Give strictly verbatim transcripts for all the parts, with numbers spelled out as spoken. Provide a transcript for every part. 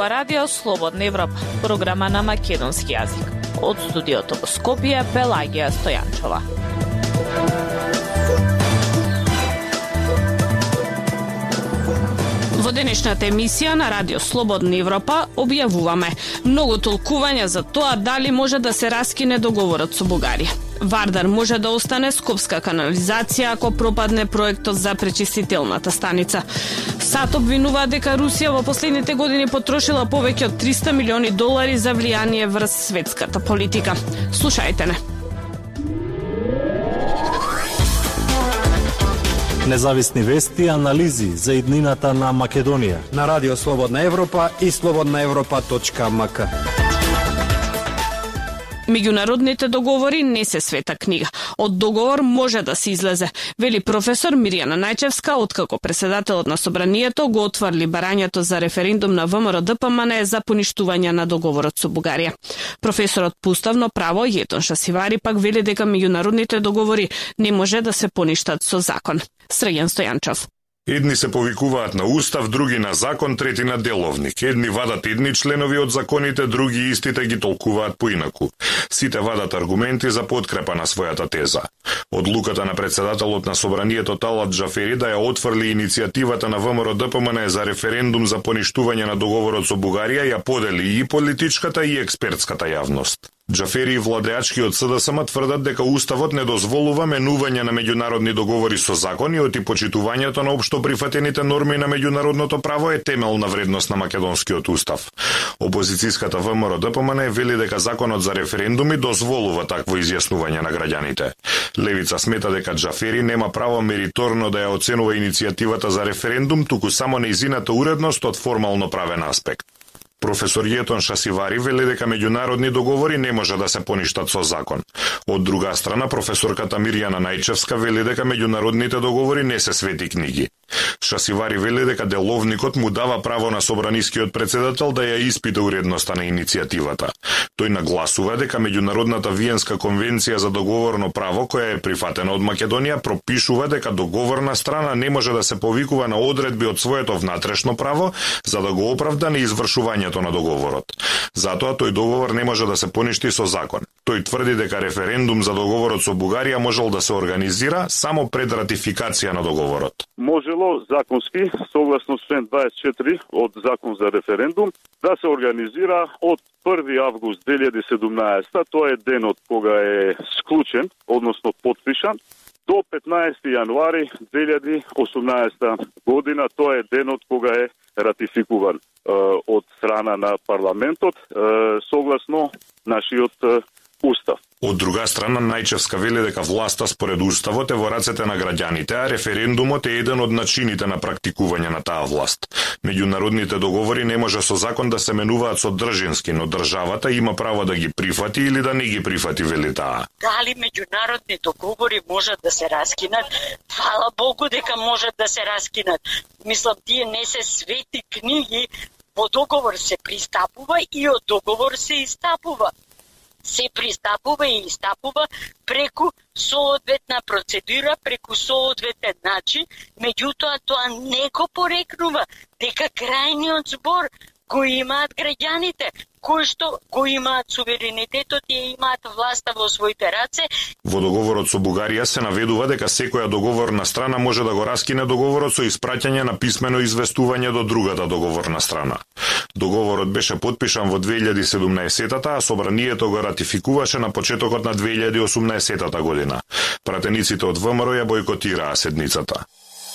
ова радио Слободна Европа, програма на македонски јазик. Од студиото во Скопје, Пелагија Стојанчова. Во денешната емисија на радио Слободна Европа објавуваме многу толкувања за тоа дали може да се раскине договорот со Бугарија. Вардар може да остане скопска канализација ако пропадне проектот за пречистителната станица. САД обвинува дека Русија во последните години потрошила повеќе од триста милиони долари за влијание врз светската политика. Слушајте не. Независни вести и анализи за иднината на Македонија на радио Слободна Европа и слободна европа точка ем ка. Меѓународните договори не се света книга. Од договор може да се излезе, вели професор Мирјана Најчевска, откако председателот на собранието го отврли барањето за референдум на ВМРО Д П М Н за поништување на договорот со Бугарија. Професорот по уставно право Јетон Шасивари пак вели дека меѓународните договори не може да се поништат со закон. Срđan Стојанчов. Едни се повикуваат на устав, други на закон, трети на деловник. Едни вадат едни члenoви од законите, други истите ги толкуваат поинаку. Сите вадат аргументи за подкрепа на својата теза. Одлуката на председателот на собранието Талат Джафери да ја отфрли иницијативата на ВМРО Д П М Н за референдум за поништување на договорот со Бугарија ја подели и политичката и експертската јавност. Джафери и владеачкиот С Д С М тврдат дека уставот не дозволува менување на меѓународни договори со закониот и почитувањето на општо прифатените норми на меѓународното право е темелна вредност на македонскиот устав. Опозицијската ВМРО Д П М Н вели дека законот за референдуми дозволува такво изјаснување на граѓаните. Левица смета дека Джафери нема право мериторно да ја оценува иницијативата за референдум, туку само нејзината уредност од формално правен аспект. Професор Јетон Шасивари вели дека меѓународни договори не може да се поништат со закон. Од друга страна, професорката Мирјана Најчевска вели дека меѓународните договори не се свети книги. Шасивари вели дека деловникот му дава право на собранискиот председател да ја испита уредноста на иницијативата. Тој нагласува дека меѓународната Виенска конвенција за договорно право, која е прифатена од Македонија, пропишува дека договорна страна не може да се повикува на одредби од своето внатрешно право за да го оправда неизвршувањето на договорот. Затоа тој договор не може да се поништи со закон. Тој тврди дека референдум за договорот со Бугарија можел да се организира само пред ратификација на договорот. Можело законски, согласно член дваесет и четири од Закон за референдум, да се организира од први август две илјади и седумнаесета, тоа е денот кога е склучен, односно подпишан, до петнаесети јануари две илјади и осумнаесета година, тоа е денот кога е ратификуван е, од страна на парламентот, е, согласно нашиот е, устав. Од друга страна, Најчевска вели дека власта според уставот е во рацете на граѓаните, а референдумот е еден од начините на практикување на таа власт. Меѓународните договори не може со закон да се менуваат содржински, но државата има право да ги прифати или да не ги прифати, вели таа. Дали меѓународни договори можат да се раскинат? Фала Богу дека можат да се раскинат. Мислам, тие не се свети книги, во договор се пристапува и од договор се истапува. Се пристапува и истапува преку соодветна процедура, преку соодветен начин, меѓутоа тоа не го порекнува дека крајниот збор го имаат граѓаните, кои што го имаат суверенитетот и имаат власта во своите раце. Во договорот со Бугарија се наведува дека секоја договорна страна може да го раскине договорот со испраќање на писмено известување до другата договорна страна. Договорот беше подпишан во две илјади и седумнаесета, а собранието го ратификуваше на почетокот на две илјади и осумнаесета година. Пратениците од ВМРО ја бойкотираа седницата.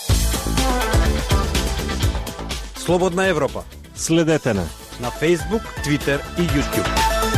Слободна Европа. Следете на на Facebook, Twitter и YouTube.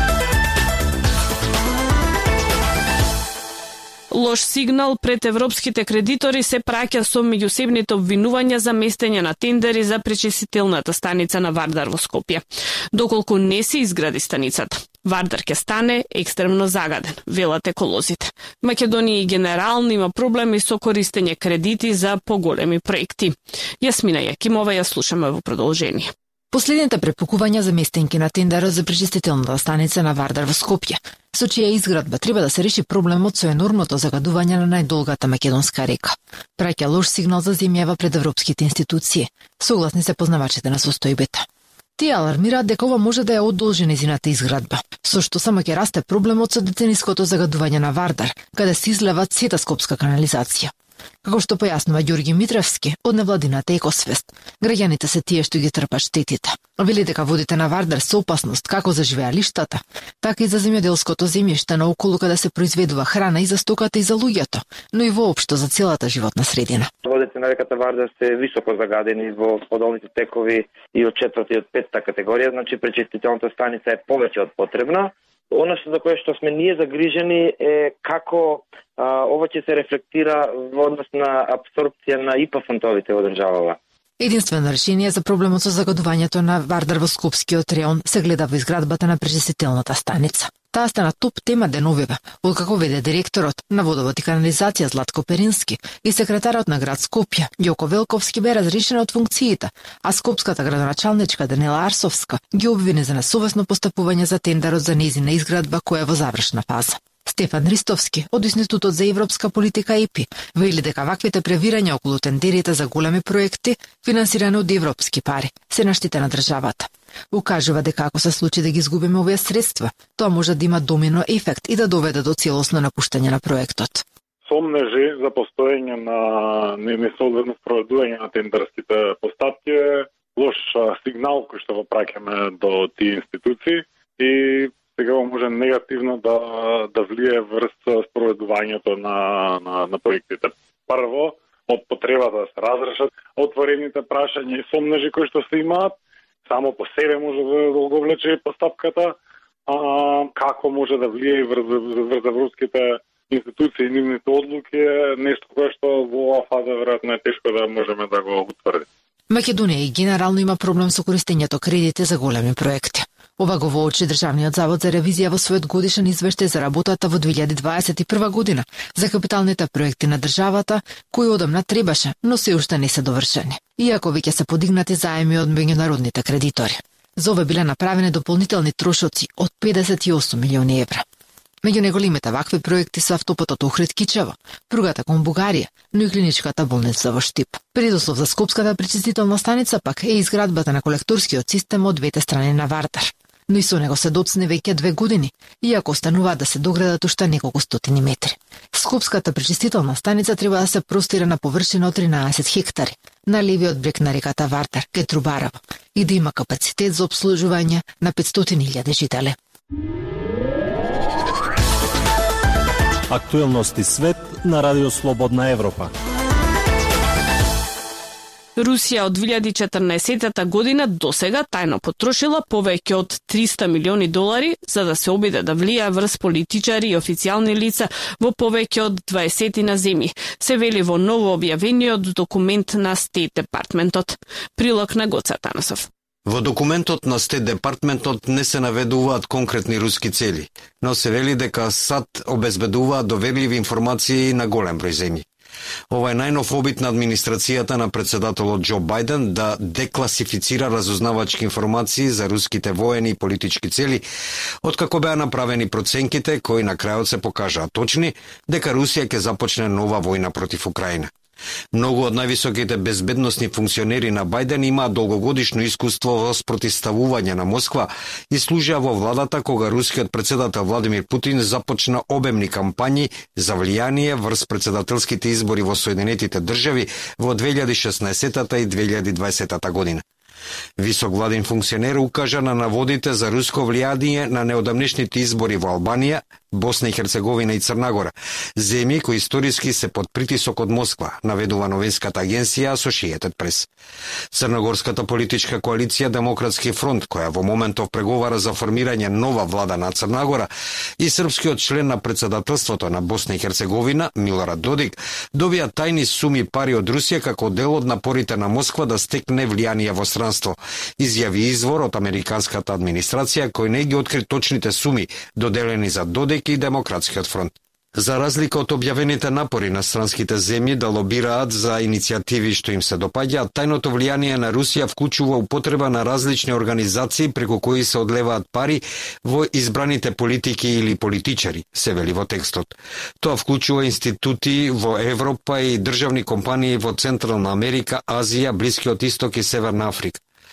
Лош сигнал пред европските кредитори се праќа со меѓусебните обвинувања за местење на тендери за пречистителната станица на Вардар во Скопје. Доколку не се изгради станицата, Вардар ќе стане екстремно загаден, велат еколозите. Македонија и генерално има проблеми со користење кредити за поголеми проекти. Јасмина Јакимова ја слушаме во продолжение. Последните препукувања за местенки на тендерот за пречистителната станица на Вардар во Скопје, со чија изградба треба да се реши проблемот со енормното загадување на најдолгата македонска река. Праќа лош сигнал за земјава пред европските институции, согласни се познавачите на состојбата. Тие алармираат дека ова може да ја одолжи нејзината изградба, со што само ќе расте проблемот со децениското загадување на Вардар, каде се излева сета скопска канализација. Како што појаснува Ѓорги Митревски од невладината Екосвест, граѓаните се тие што ги трпат штетите. Вели дека водите на Вардар се опасност како за живеалиштата, така и за земјоделското земјиште наоколу каде се произведува храна и за стоката и за луѓето, но и воопшто за целата животна средина. Водите на реката Вардар се високо загадени во подолните текови и од четврта и од петта категорија, значи пречистителната станица е повеќе од потребна. Оно што за кое што сме ние загрижени е како а, ова ќе се рефлектира во однос на апсорбција на И П Ф фондовите во државава. Единствено решение за проблемот со загадувањето на Вардар во Скопскиот реон се гледа во изградбата на пречистителната станица. Таа стана топ тема деновива, откако веде директорот на водовод и канализација Златко Перински и секретарот на град Скопје Ѓоко Велковски бе разрешен од функциите, а скопската градоначалничка Данила Арсовска ги обвини за несовесно постапување за тендерот за нејзина изградба која е во завршна фаза. Стефан Ристовски од Институтот за европска политика И П И вели дека ваквите превирања околу тендерите за големи проекти, финансирани од европски пари, се на штета на државата. Укажува дека ако се случи да ги изгубиме овие средства, тоа може да има домино ефект и да доведе до целосно напуштање на проектот. Сомнежи за постоење на несоодветно спроведување на тендерските постапки е лош сигнал кој што го праќаме до тие институции и сега може негативно да да влие врз спроведувањето на на на проектите. Прво, од потребата да се разрешат отворените прашања и сомнежи кои што се имаат, само по себе може да долговлече постапката, а како може да влие и врз врз европските институции и нивните одлуки е нешто кое што во оваа фаза веројатно е тешко да можеме да го утврдиме. Македонија и генерално има проблем со користењето кредити за големи проекти. Ова го воочи Државниот завод за ревизија во својот годишен извештај за работата во две илјади дваесет и прва година за капиталните проекти на државата, кои одамна требаше, но се уште не се довршени, иако веќе се подигнати заеми од меѓународните кредитори. За ова биле направени дополнителни трошоци од педесет и осум милиони евра. Меѓу неголемите вакви проекти се автопатот Охрид-Кичево, пругата кон Бугарија, но и клиничката болница во Штип. Предуслов за скопската пречистителна станица пак е изградбата на колекторскиот систем од двете страни на Вардар. Но и со него се доцне веќе две години, иако остануваат да се доградат уште неколку стотини метри. Скопската пречистителна станица треба да се простира на површина од тринаесет хектари, на левиот брег на реката Вардар, кај Трубарево, и да има капацитет за обслужување на петстотини илјади жители. Актуелности свет на Радио Слободна Европа. Русија од две илјади и четрнаесетта година досега тајно потрошила повеќе од триста милиони долари за да се обиде да влија врз политичари и официјални лица во повеќе од дваесет на земји, се вели во ново објавениот документ на Стейт Департментот. Прилог на Гоца Танасов. Во документот на Стейт Департментот не се наведуваат конкретни руски цели, но се вели дека САД обезбедуваат доверливи информации на голем број земји. Ова е најнов обид на администрацијата на председателот Џо Бајден да декласифицира разузнавачки информации за руските воени и политички цели, откако беа направени проценките кои на крајот се покажаа точни дека Русија ќе започне нова војна против Украина. Многу од највисоките безбедносни функционери на Бајден имаат долгогодишно искуство во спротивставување на Москва и служеа во владата кога рускиот председател Владимир Путин започна обемни кампањи за влијание врз председателските избори во Соединетите држави во две илјади и шеснаесетта и две илјади и дваесетта година. Висок владин функционер укажа на наводите за руско влијание на неодамнешните избори во Албанија, Босна и Херцеговина и Црна Гора, земји кои историски се под притисок од Москва, наведува новинската агенција Associated Press. Црногорската политичка коалиција Демократски фронт, која во моментов преговара за формирање нова влада на Црна Гора, и српскиот член на председателството на Босна и Херцеговина, Милорад Додик, добија тајни суми пари од Русија како дел од напорите на Москва да стекне влијание во странство, изјави извор од американската администрација кој не ги откри точните суми доделени за Додик и Демократскиот фронт. За разлика од објавените напори на странските земји да лобираат за иницијативи што им се допаѓаат, тајното влијание на Русија вклучува употреба на различни организации преку кои се одлеваат пари во избраните политики или политичари, се вели во текстот. Тоа вклучува институти во Европа и државни компании во Централна Америка, Азија, Блискиот Исток и Северна Африка.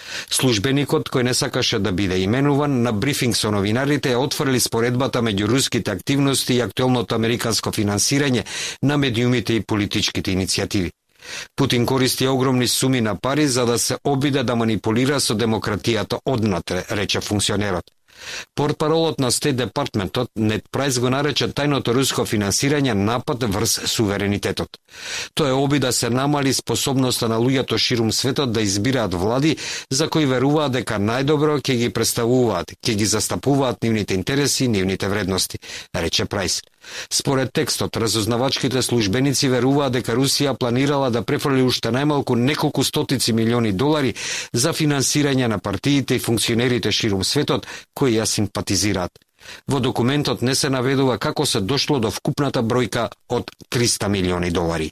Службеникот, кој не сакаше да биде именуван, на брифинг со новинарите отфрли споредбата меѓу руските активности и актуелното американско финансирање на медиумите и политичките иницијативи. Путин користи огромни суми на пари за да се обиде да манипулира со демократијата однатре, рече функционерот. Портпаролот на Стейт Департментот Нед Прайс го нарече тајното руско финансирање напад врз суверенитетот. Тоа е оби да се намали способноста на луѓето ширум светот да избираат влади за кои веруваат дека најдобро ќе ги представуваат, ќе ги застапуваат нивните интереси и нивните вредности, рече Прайс. Според текстот, разузнавачките службеници веруваат дека Русија планирала да префрли уште најмалку неколку стотици милиони долари за финансирање на партиите и функционерите ширум светот кои ја симпатизираат. Во документот не се наведува како се дошло до вкупната бројка од триста милиони долари.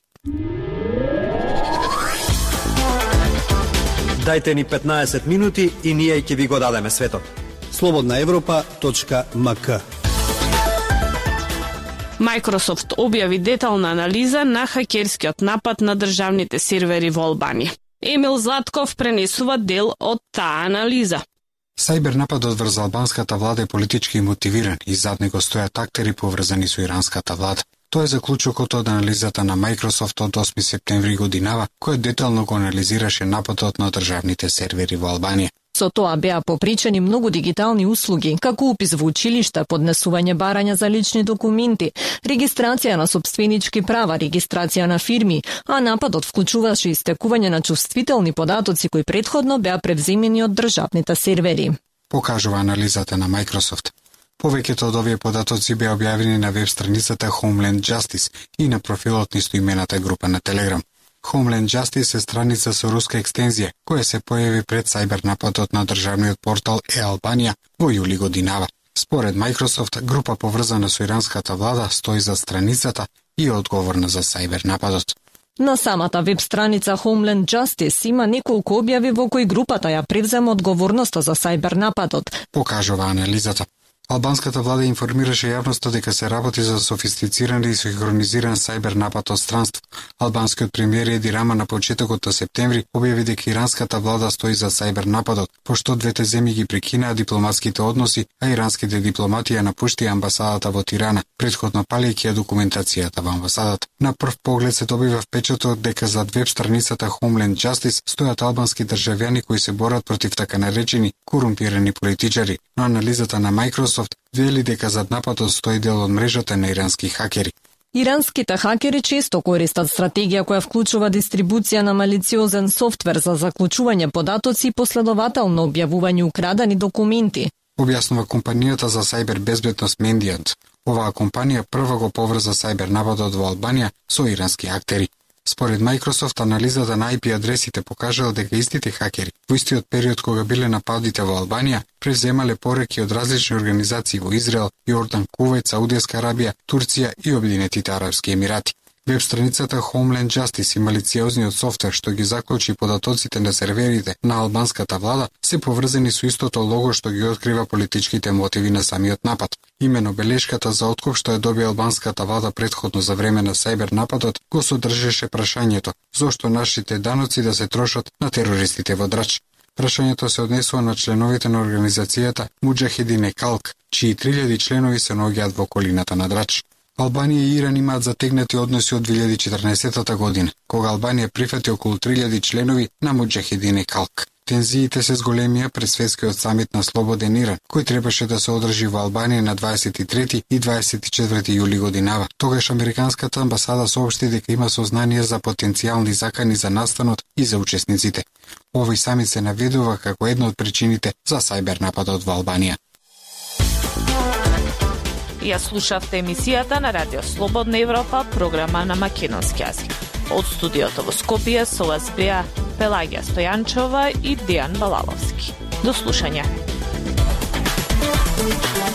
Дајте ни петнаесет минути и ние ќе ви го дадеме светот. слободна европа точка ем ка. Microsoft објави детална анализа на хакерскиот напад на државните сервери во Албанија. Емил Златков пренесува дел од таа анализа. Сајбер нападот врз албанската влада е политички мотивиран и зад него стојат актери поврзани со иранската влада. Тоа е заклучокот од анализата на Microsoft од осми септември годинава, кој детално го анализираше нападот на државните сервери во Албанија. Со тоа беа попричани многу дигитални услуги, како упис во училишта, поднесување барања за лични документи, регистрација на собственички права, регистрација на фирми, а нападот вклучуваше истекување на чувствителни податоци кои претходно беа превземени од државните сервери. Покажува анализата на Microsoft. Повеќето од овие податоци беа објавени на веб страницата Homeland Justice и на профилот на истоимената група на Telegram. Homeland Justice е страница со руска екстензија, која се појави пред сајбер нападот на државниот портал Е-Албанија во јули годинава. Според Microsoft, група поврзана со иранската влада стои за страницата и е одговорна за сајбер нападот. На самата веб страница Homeland Justice има неколку објави во кои групата ја превзема одговорноста за сајбер нападот. Покажува анализата. Албанската влада информираше јавноста дека се работи за софистициран и синхронизиран сајбер напад од странство. Албанскиот премиер Еди Рама на почетокот на септември објави дека иранската влада стои за сајбер нападот, пошто двете земји ги прекинаа дипломатските односи, а иранските дипломати ја напуштија амбасадата во Тирана, претходно палејќи ја документацијата во амбасадата. На прв поглед се добива впечаток дека зад веб страницата Homeland Justice стојат албански државјани кои се борат против така наречени корумпирани политичари, но анализата на Microsoft вели дека зад нападот стои дел од мрежата на ирански хакери. Иранските хакери често користат стратегија која вклучува дистрибуција на малициозен софтвер за заклучување податоци и последователно објавување украдени документи. Објаснува компанијата за сајбер безбедност Mendiant. Оваа компанија прва го поврза сајбер нападот во Албанија со ирански актери. Според Microsoft, анализата на ај пи адресите покажала дека истите хакери во истиот период кога биле нападите во Албанија превземале пореки од различни организации во Израел, Јордан, Кувајт, Саудијска Арабија, Турција и Обединетите Арапски Емирати. Веб страницата Homeland Justice и малициозниот софтвер што ги заклучи податоците на серверите на албанската влада се поврзани со истото лого што ги открива политичките мотиви на самиот напад. Имено белешката за откуп што ја доби албанската влада претходно за време на сајбер нападот го содржеше прашањето зошто нашите даноци да се трошат на терористите во Драч. Прашањето се однесува на членовите на организацијата Муџахедине Калк, чии три илјади членови се наоѓаат во околината на Драч. Албанија и Иран имаат затегнати односи од две илјади и четрнаесетта година, кога Албанија прифати околу три илјади членови на Муџахедине Калк. Тензиите се зголемија пред светскиот самит на Слободен Иран, кој требаше да се одржи во Албанија на дваесет и трети и дваесет и четврти јули годинава. Тогаш американската амбасада соопшти дека има сознание за потенцијални закани за настанот и за учесниците. Овој самит се наведува како една од причините за сајбер нападот во Албанија. Ја слушавте емисијата на Радио Слободна Европа, програма на македонски јазик. Од студиото во Скопје со вас беа Пелагија Стојанчова и Дијан Балаловски. До слушање.